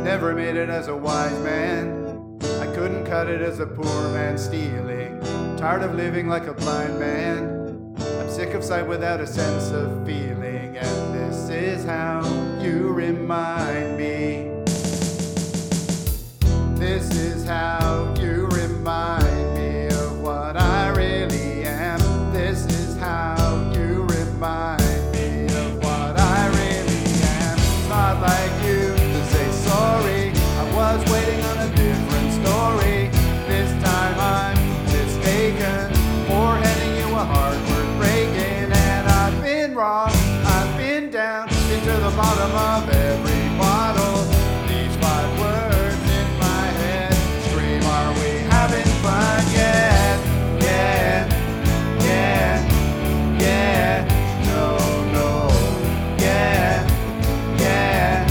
Never made it as a wise man. I couldn't cut it as a poor man stealing. Tired of living like a blind man. I'm sick of sight without a sense of feeling. And this is how you remind me. This is how you remind me of what I really am. This is how you remind me of what I really am. It's not like you to say sorry. I was waiting on a different story. This time I'm mistaken for handing you a heart worth breaking. And I've been wrong, I've been down into the bottom of every bottle. These 5 words in my head scream, are we having fun yet? Yeah, yeah, yeah, no, no, yeah, yeah,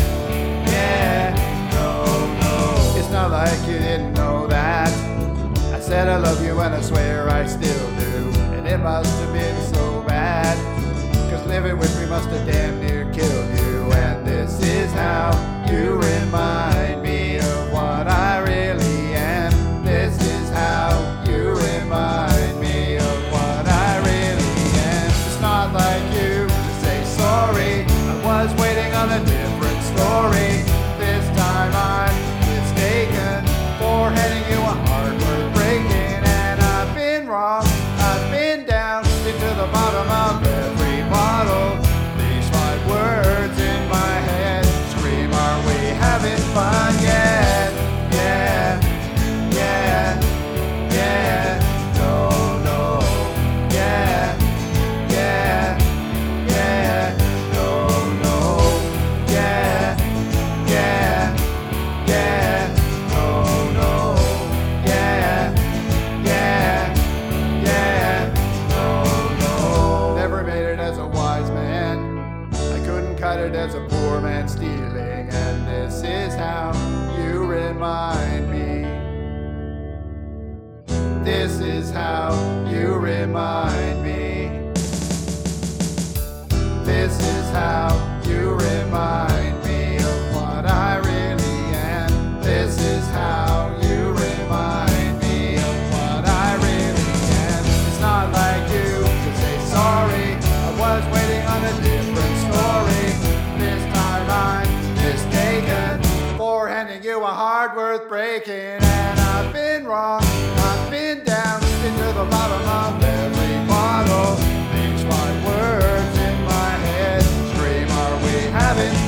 yeah, no, no. It's not like you didn't know that. I said I love you and I swear I still do. And it must have been so bad, 'cause living with me must have damn near killed you. And this is how you remind me of what I really am. This is how you remind me of what I really am. It's not like you to say sorry. I was waiting on a different story. This time I'm mistaken for handing you a heart worth breaking. And I've been wrong, I've been down into the bottom of every bottle. These 5 words in my head scream, are we having fun yet? Yeah, yeah, yeah, no, no, yeah, yeah, yeah, no, no, yeah, yeah, yeah, no, no, yeah, yeah, yeah, no, no. Never made it as a wise man. I couldn't cut it as a poor man stealing. And this is how you remind me. This is how you remind me. This is how you remind me of what I really am. This is how you remind me of what I really am. It's not like you to say sorry. I was waiting on a different story. This time I'm mistaken for handing you a heart worth breaking. And I've been wrong, I've been down into the bottom of every bottle. These 5 words in my head scream, are we having